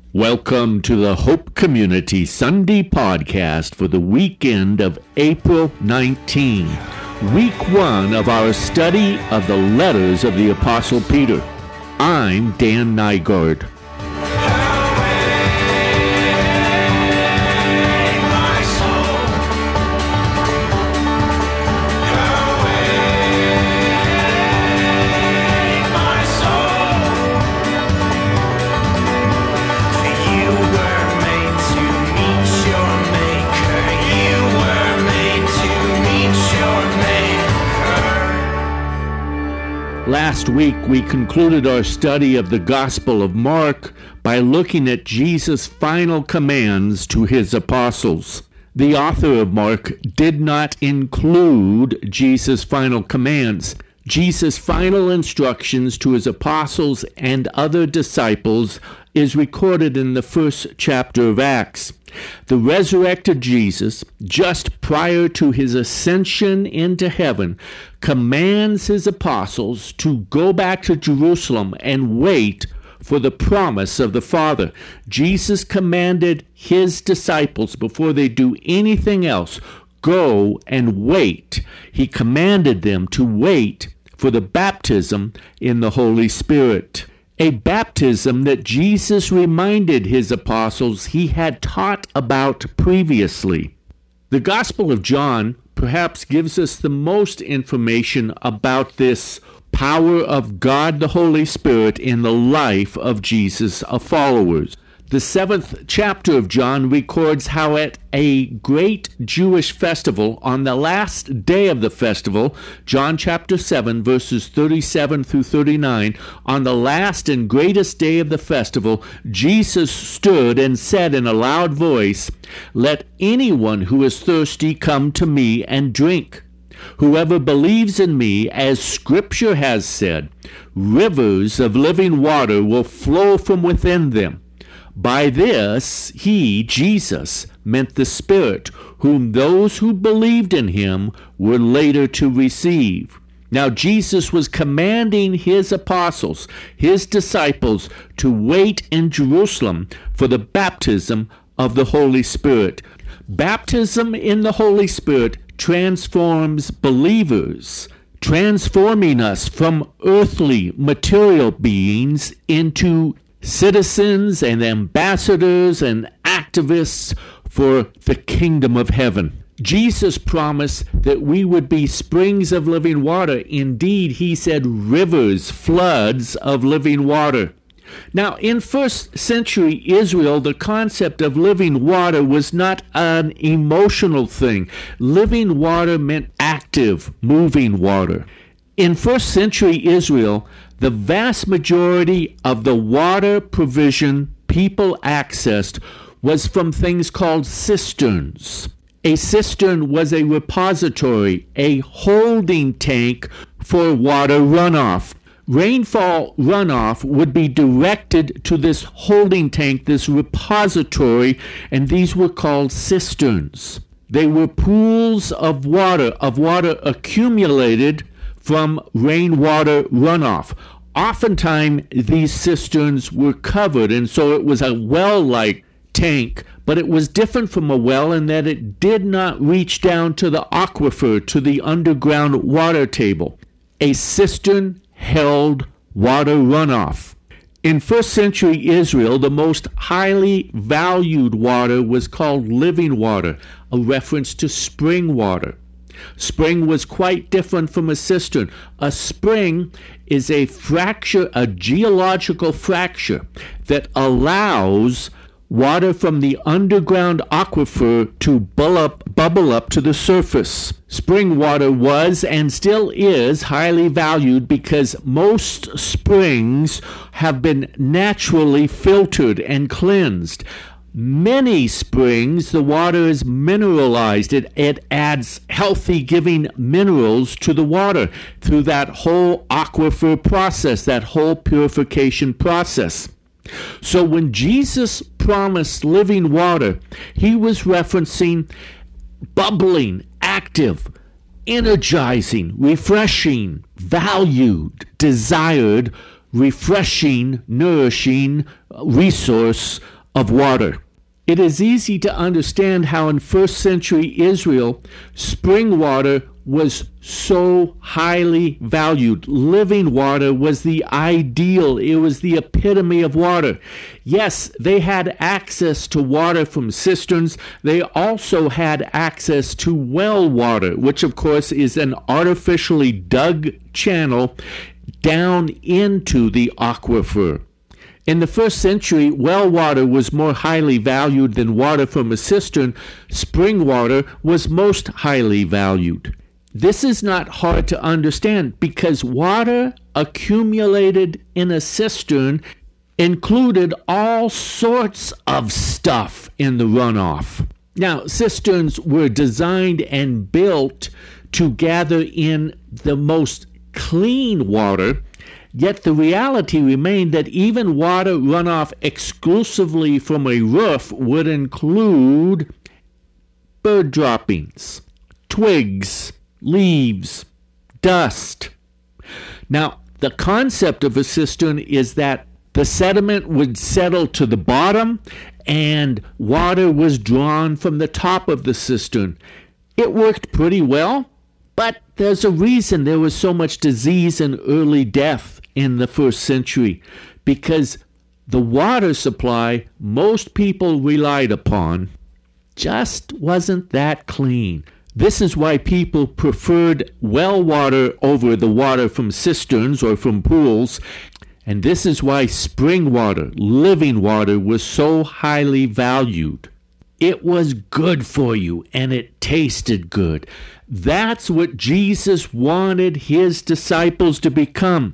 Welcome to the Hope Community Sunday podcast for the weekend of April 19, week 1 of our study of the letters of the Apostle Peter. I'm Dan Nygaard. Last week, we concluded our study of the Gospel of Mark by looking at Jesus' final commands to his apostles. The author of Mark did not include Jesus' final commands. Jesus' final instructions to his apostles and other disciples is recorded in the first chapter of Acts. The resurrected Jesus, just prior to his ascension into heaven, commands his apostles to go back to Jerusalem and wait for the promise of the Father. Jesus commanded his disciples, before they do anything else, go and wait. He commanded them to wait for the baptism in the Holy Spirit. A baptism that Jesus reminded his apostles he had taught about previously. The Gospel of John perhaps gives us the most information about this power of God the Holy Spirit in the life of Jesus' followers. The 7th chapter of John records how at a great Jewish festival, on the last day of the festival, John chapter 7, verses 37 through 39, on the last and greatest day of the festival, Jesus stood and said in a loud voice, "Let anyone who is thirsty come to me and drink. Whoever believes in me, as Scripture has said, rivers of living water will flow from within them." By this, he, Jesus, meant the Spirit, whom those who believed in him were later to receive. Now, Jesus was commanding his apostles, his disciples, to wait in Jerusalem for the baptism of the Holy Spirit. Baptism in the Holy Spirit transforms believers, transforming us from earthly, material beings into citizens and ambassadors and activists for the kingdom of heaven. Jesus promised that we would be springs of living water. Indeed, he said rivers, floods of living water. Now, in first century Israel, the concept of living water was not an emotional thing. Living water meant active, moving water. In first century Israel, the vast majority of the water provision people accessed was from things called cisterns. A cistern was a repository, a holding tank for water runoff. Rainfall runoff would be directed to this holding tank, this repository, and these were called cisterns. They were pools of water accumulated from rainwater runoff. Oftentimes, these cisterns were covered, and so it was a well-like tank, but it was different from a well in that it did not reach down to the aquifer, to the underground water table. A cistern held water runoff. In first century Israel, the most highly valued water was called living water, a reference to spring water. Spring was quite different from a cistern. A spring is a fracture, a geological fracture that allows water from the underground aquifer to bubble up to the surface. Spring water was and still is highly valued because most springs have been naturally filtered and cleansed. Many springs, the water is mineralized. It adds healthy giving minerals to the water through that whole aquifer process, that whole purification process. So when Jesus promised living water, he was referencing bubbling, active, energizing, refreshing, valued, desired, refreshing, nourishing resource of water. It is easy to understand how in first century Israel, spring water was so highly valued. Living water was the ideal. It was the epitome of water. Yes, they had access to water from cisterns. They also had access to well water, which of course is an artificially dug channel down into the aquifer. In the first century, well water was more highly valued than water from a cistern. Spring water was most highly valued. This is not hard to understand because water accumulated in a cistern included all sorts of stuff in the runoff. Now, cisterns were designed and built to gather in the most clean water, yet the reality remained that even water runoff exclusively from a roof would include bird droppings, twigs, leaves, dust. Now, the concept of a cistern is that the sediment would settle to the bottom and water was drawn from the top of the cistern. It worked pretty well, but there's a reason there was so much disease and early death in the first century, because the water supply most people relied upon just wasn't that clean. This is why people preferred well water over the water from cisterns or from pools, and this is why spring water, living water, was so highly valued. It was good for you, and it tasted good. That's what Jesus wanted his disciples to become.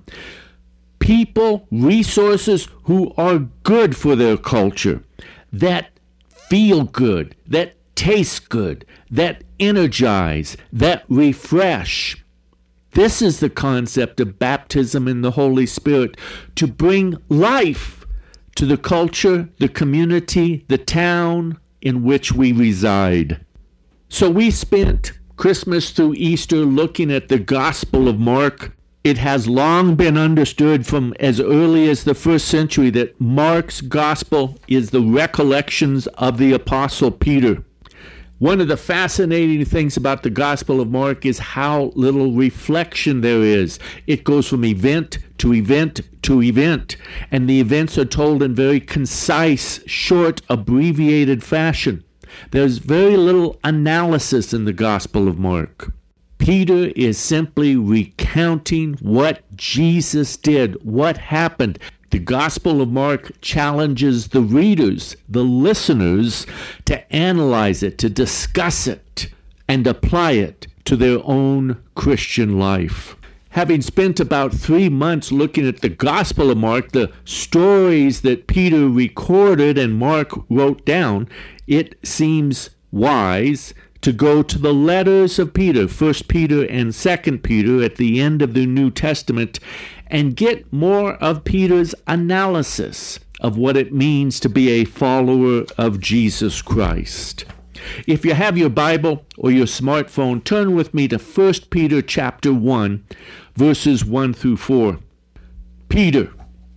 People, resources who are good for their culture, that feel good, that taste good, that energize, that refresh. This is the concept of baptism in the Holy Spirit, to bring life to the culture, the community, the town in which we reside. So we spent Christmas through Easter looking at the Gospel of Mark. It has long been understood from as early as the first century that Mark's Gospel is the recollections of the Apostle Peter. One of the fascinating things about the Gospel of Mark is how little reflection there is. It goes from event to event to event, and the events are told in very concise, short, abbreviated fashion. There's very little analysis in the Gospel of Mark. Peter is simply recounting what Jesus did, what happened. The Gospel of Mark challenges the readers, the listeners, to analyze it, to discuss it, and apply it to their own Christian life. Having spent about 3 months looking at the Gospel of Mark, the stories that Peter recorded and Mark wrote down, it seems wise to go to the letters of Peter, 1 Peter and 2 Peter, at the end of the New Testament, and get more of Peter's analysis of what it means to be a follower of Jesus Christ. If you have your Bible or your smartphone, turn with me to 1 Peter chapter 1, verses 1 through 4. Peter,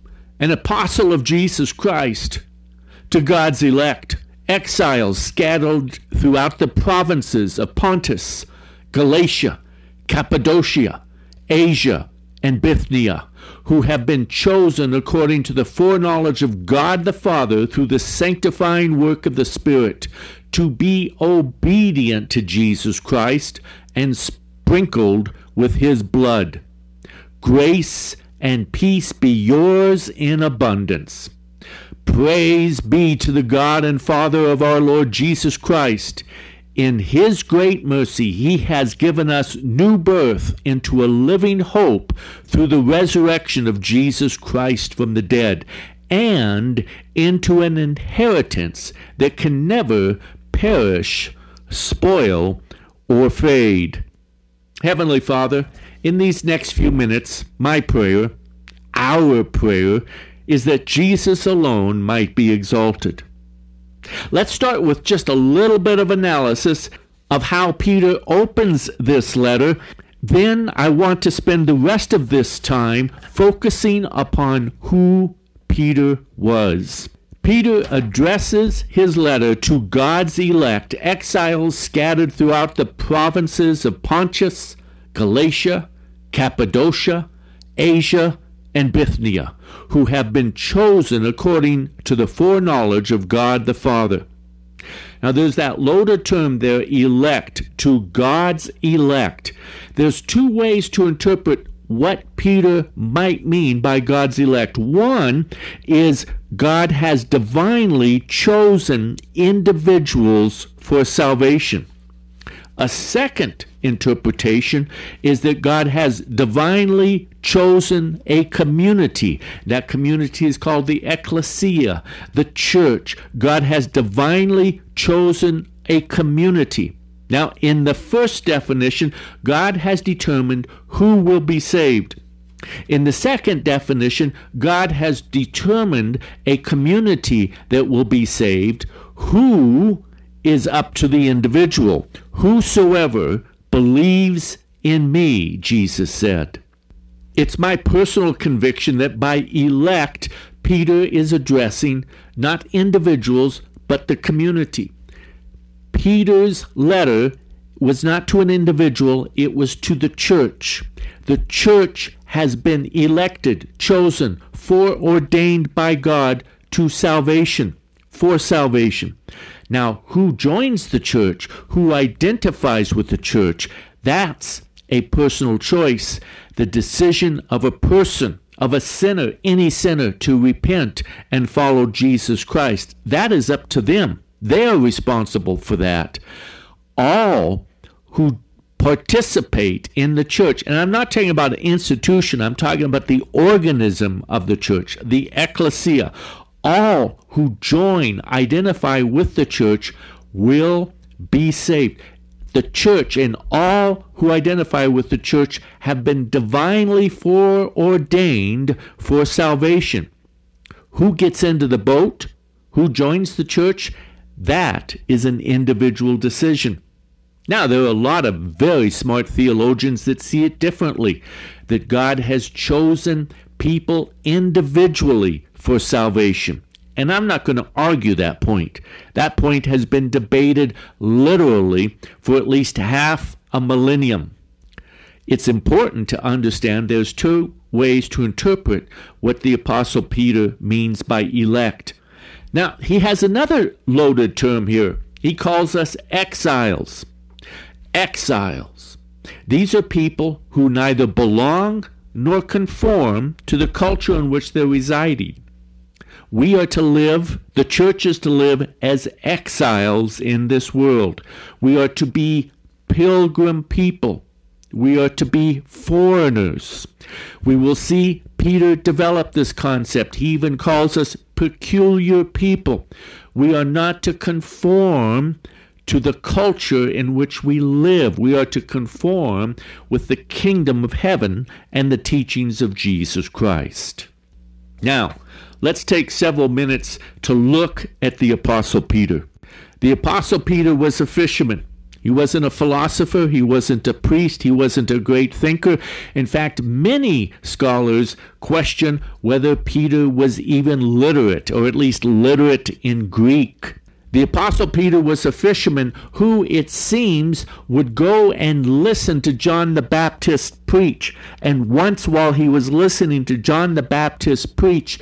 an apostle of Jesus Christ, to God's elect, exiles scattered throughout the provinces of Pontus, Galatia, Cappadocia, Asia, and Bithynia, who have been chosen according to the foreknowledge of God the Father through the sanctifying work of the Spirit, to be obedient to Jesus Christ and sprinkled with his blood. Grace and peace be yours in abundance. Praise be to the God and Father of our Lord Jesus Christ. In his great mercy, he has given us new birth into a living hope through the resurrection of Jesus Christ from the dead, and into an inheritance that can never perish, spoil, or fade. Heavenly Father, in these next few minutes, my prayer, our prayer, is that Jesus alone might be exalted. Let's start with just a little bit of analysis of how Peter opens this letter. Then I want to spend the rest of this time focusing upon who Peter was. Peter addresses his letter to God's elect, exiles scattered throughout the provinces of Pontus, Galatia, Cappadocia, Asia, and Bithynia, who have been chosen according to the foreknowledge of God the Father. Now there's that loaded term there, elect, to God's elect. There's two ways to interpret what Peter might mean by God's elect. One is God has divinely chosen individuals for salvation. A second interpretation is that God has divinely chosen a community. That community is called the ecclesia, the church. God has divinely chosen a community. Now, in the first definition, God has determined who will be saved. In the second definition, God has determined a community that will be saved. Who is up to the individual. Whosoever believes in me, Jesus said. It's my personal conviction that by elect, Peter is addressing not individuals, but the community. Peter's letter was not to an individual, it was to the church. The church has been elected, chosen, foreordained by God to salvation, for salvation. Now, who joins the church, who identifies with the church, that's a personal choice. The decision of a person, of a sinner, any sinner, to repent and follow Jesus Christ, that is up to them. They are responsible for that. All who participate in the church, and I'm not talking about an institution, I'm talking about the organism of the church, the ecclesia. All who join, identify with the church, will be saved. The church and all who identify with the church have been divinely foreordained for salvation. Who gets into the boat? Who joins the church? That is an individual decision. Now, there are a lot of very smart theologians that see it differently, that God has chosen people individually for salvation. And I'm not going to argue that point. That point has been debated literally for at least half a millennium. It's important to understand there's two ways to interpret what the Apostle Peter means by elect. Now, he has another loaded term here. He calls us exiles. Exiles. These are people who neither belong nor conform to the culture in which they're residing. We are to live, the church is to live as exiles in this world. We are to be pilgrim people. We are to be foreigners. We will see Peter develop this concept. He even calls us peculiar people. We are not to conform to the culture in which we live. We are to conform with the kingdom of heaven and the teachings of Jesus Christ. Now, let's take several minutes to look at the Apostle Peter. The Apostle Peter was a fisherman. He wasn't a philosopher. He wasn't a priest. He wasn't a great thinker. In fact, many scholars question whether Peter was even literate, or at least literate in Greek. The Apostle Peter was a fisherman who, it seems, would go and listen to John the Baptist preach. And once while he was listening to John the Baptist preach,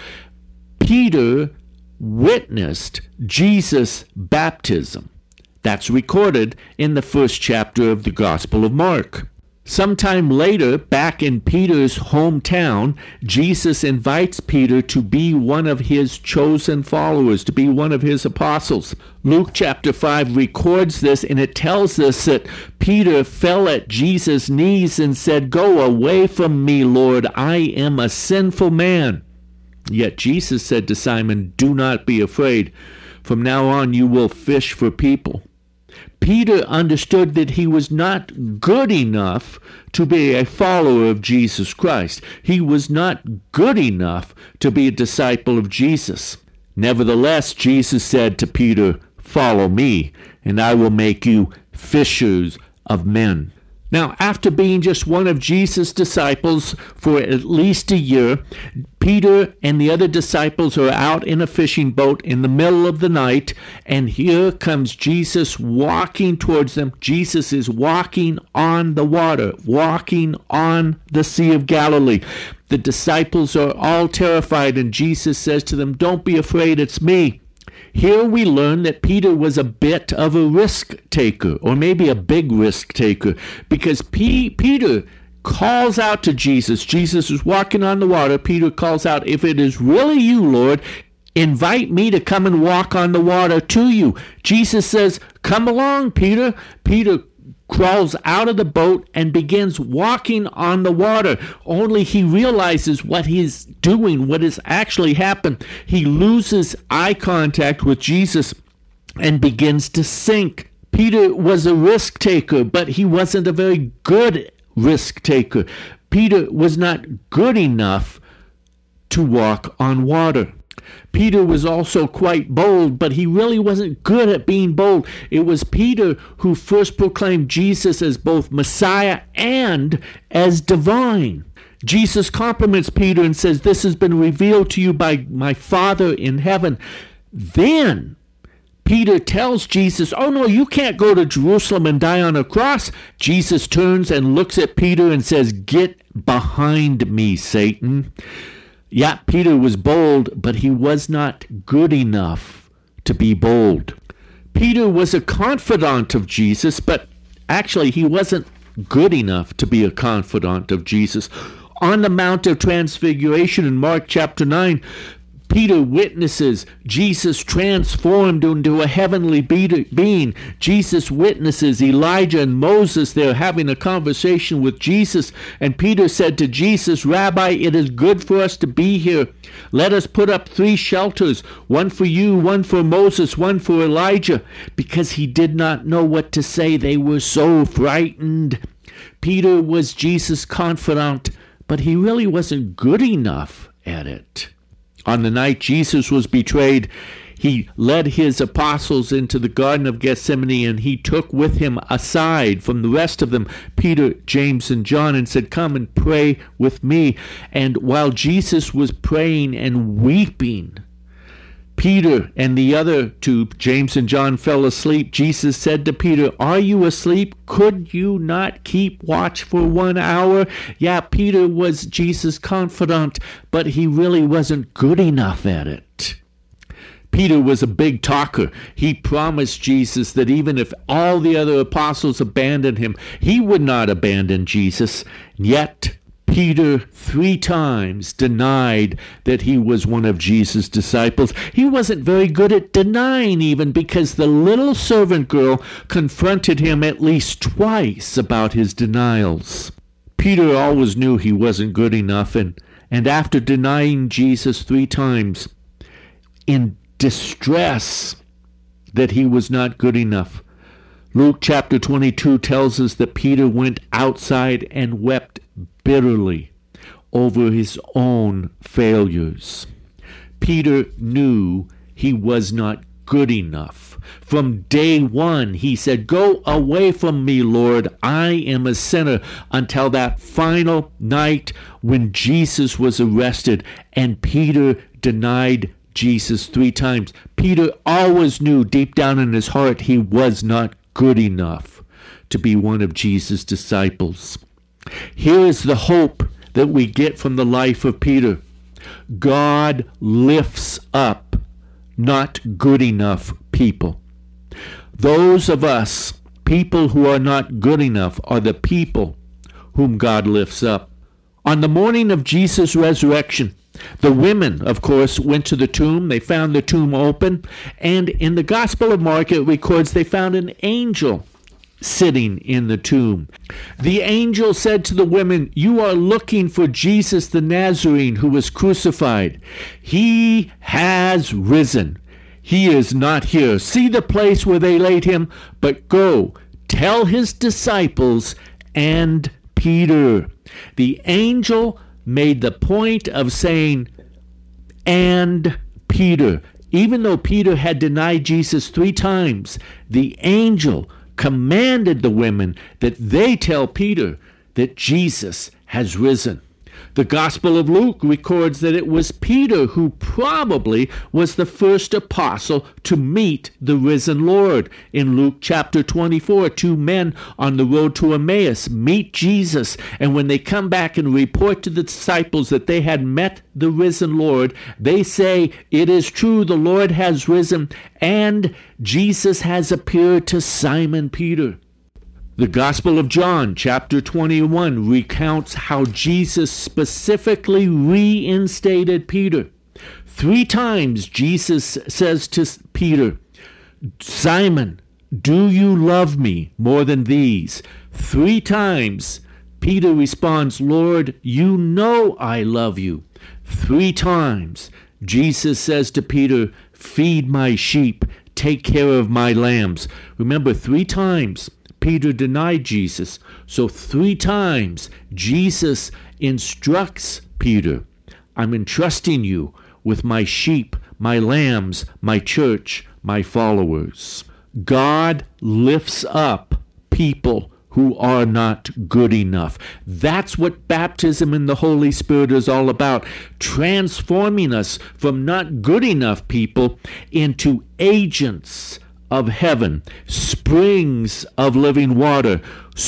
Peter witnessed Jesus' baptism. That's recorded in the first chapter of the Gospel of Mark. Sometime later, back in Peter's hometown, Jesus invites Peter to be one of his chosen followers, to be one of his apostles. Luke chapter 5 records this, and it tells us that Peter fell at Jesus' knees and said, "Go away from me, Lord, I am a sinful man." Yet Jesus said to Simon, "Do not be afraid. From now on you will fish for people." Peter understood that he was not good enough to be a follower of Jesus Christ. He was not good enough to be a disciple of Jesus. Nevertheless, Jesus said to Peter, "Follow me, and I will make you fishers of men." Now, after being just one of Jesus' disciples for at least a year, Peter and the other disciples are out in a fishing boat in the middle of the night, and here comes Jesus walking towards them. Jesus is walking on the water, walking on the Sea of Galilee. The disciples are all terrified, and Jesus says to them, "Don't be afraid, it's me." Here we learn that Peter was a bit of a risk taker, or maybe a big risk taker, because Peter calls out to Jesus. Jesus is walking on the water. Peter calls out, "If it is really you, Lord, invite me to come and walk on the water to you." Jesus says, "Come along, Peter." Peter crawls out of the boat and begins walking on the water. Only he realizes what he's doing, what has actually happened. He loses eye contact with Jesus and begins to sink. Peter was a risk taker, but he wasn't a very good risk taker. Peter was not good enough to walk on water. Peter was also quite bold, but he really wasn't good at being bold. It was Peter who first proclaimed Jesus as both Messiah and as divine. Jesus compliments Peter and says, "This has been revealed to you by my Father in heaven." Then Peter tells Jesus, "Oh no, you can't go to Jerusalem and die on a cross." Jesus turns and looks at Peter and says, "Get behind me, Satan." Yeah, Peter was bold, but he was not good enough to be bold. Peter was a confidant of Jesus, but actually he wasn't good enough to be a confidant of Jesus. On the Mount of Transfiguration in Mark chapter 9, Peter witnesses Jesus transformed into a heavenly being. Jesus witnesses Elijah and Moses there having a conversation with Jesus. And Peter said to Jesus, "Rabbi, it is good for us to be here. Let us put up 3 shelters, one for you, one for Moses, one for Elijah." Because he did not know what to say. They were so frightened. Peter was Jesus' confidant, but he really wasn't good enough at it. On the night Jesus was betrayed, he led his apostles into the Garden of Gethsemane, and he took with him aside from the rest of them Peter, James, and John, and said, "Come and pray with me." And while Jesus was praying and weeping, Peter and the other 2, James and John, fell asleep. Jesus said to Peter, "Are you asleep? Could you not keep watch for 1 hour?" Yeah, Peter was Jesus' confidant, but he really wasn't good enough at it. Peter was a big talker. He promised Jesus that even if all the other apostles abandoned him, he would not abandon Jesus. Yet Peter 3 times denied that he was one of Jesus' disciples. He wasn't very good at denying even, because the little servant girl confronted him at least twice about his denials. Peter always knew he wasn't good enough, and after denying Jesus 3 times, in distress that he was not good enough, Luke chapter 22 tells us that Peter went outside and wept bitterly over his own failures. Peter knew he was not good enough. From day one, he said, "Go away from me, Lord, I am a sinner," until that final night when Jesus was arrested and Peter denied Jesus 3 times. Peter always knew deep down in his heart he was not good enough to be one of Jesus' disciples. Here is the hope that we get from the life of Peter. God lifts up not good enough people. Those of us, people who are not good enough, are the people whom God lifts up. On the morning of Jesus' resurrection, the women, of course, went to the tomb. They found the tomb open. And in the Gospel of Mark, it records they found an angel sitting in the tomb. The angel said to the women, "You are looking for Jesus the Nazarene who was crucified. He has risen. He is not here. See the place where they laid him, but go, tell his disciples and Peter." The angel made the point of saying, "and Peter." Even though Peter had denied Jesus 3 times, the angel commanded the women that they tell Peter that Jesus has risen. The Gospel of Luke records that it was Peter who probably was the first apostle to meet the risen Lord. In Luke chapter 24, two men on the road to Emmaus meet Jesus, and when they come back and report to the disciples that they had met the risen Lord, they say, "It is true, the Lord has risen, and Jesus has appeared to Simon Peter." The Gospel of John, chapter 21, recounts how Jesus specifically reinstated Peter. 3 times Jesus says to Peter, "Simon, do you love me more than these?" 3 times Peter responds, "Lord, you know I love you." 3 times Jesus says to Peter, "Feed my sheep, take care of my lambs." Remember, 3 times Peter denied Jesus. So 3 times Jesus instructs Peter, "I'm entrusting you with my sheep, my lambs, my church, my followers." God lifts up people who are not good enough. That's what baptism in the Holy Spirit is all about, transforming us from not good enough people into agents of heaven, springs of living water,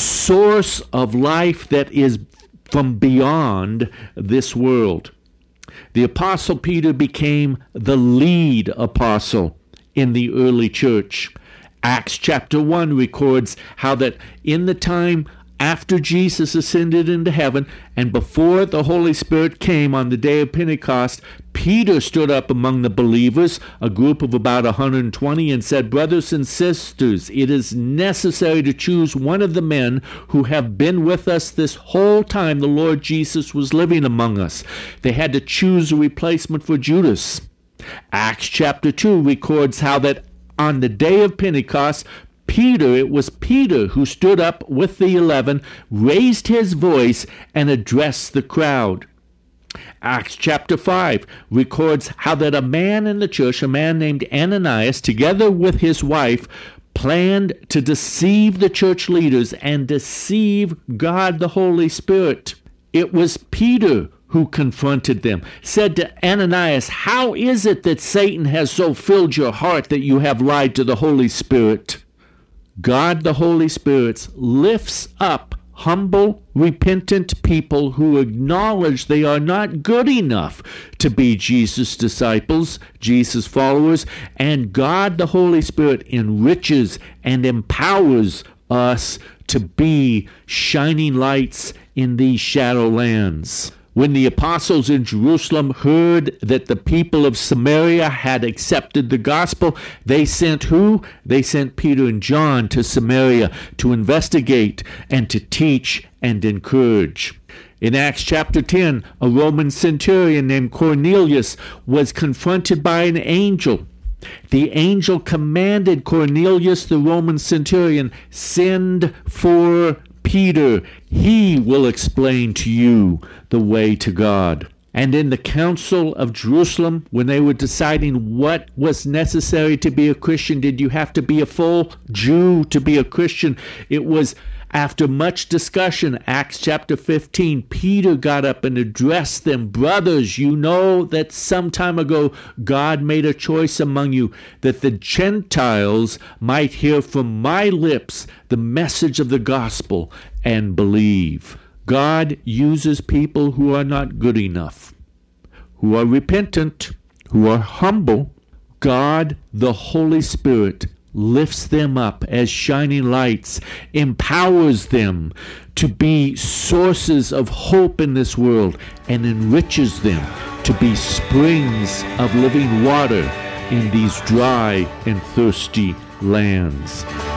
source of life that is from beyond this world. The Apostle Peter became the lead apostle in the early church. Acts chapter 1 records how that in the time after Jesus ascended into heaven and before the Holy Spirit came on the day of Pentecost, Peter stood up among the believers, a group of about 120, and said, "Brothers and sisters, it is necessary to choose one of the men who have been with us this whole time the Lord Jesus was living among us." They had to choose a replacement for Judas. Acts chapter 2 records how that on the day of Pentecost, it was Peter who stood up with the 11, raised his voice, and addressed the crowd. Acts chapter 5 records how that a man in the church, a man named Ananias, together with his wife, planned to deceive the church leaders and deceive God the Holy Spirit. It was Peter who confronted them, said to Ananias, "How is it that Satan has so filled your heart that you have lied to the Holy Spirit?" God the Holy Spirit lifts up humble, repentant people who acknowledge they are not good enough to be Jesus' disciples, Jesus' followers, and God the Holy Spirit enriches and empowers us to be shining lights in these shadow lands. When the apostles in Jerusalem heard that the people of Samaria had accepted the gospel, they sent who? They sent Peter and John to Samaria to investigate and to teach and encourage. In Acts chapter 10, a Roman centurion named Cornelius was confronted by an angel. The angel commanded Cornelius, the Roman centurion, "Send for Peter. He will explain to you the way to God." And in the Council of Jerusalem, when they were deciding what was necessary to be a Christian, did you have to be a full Jew to be a Christian? It was after much discussion, Acts chapter 15, Peter got up and addressed them. "Brothers, you know that some time ago God made a choice among you that the Gentiles might hear from my lips the message of the gospel and believe." God uses people who are not good enough, who are repentant, who are humble. God, the Holy Spirit, lifts them up as shining lights, empowers them to be sources of hope in this world, and enriches them to be springs of living water in these dry and thirsty lands.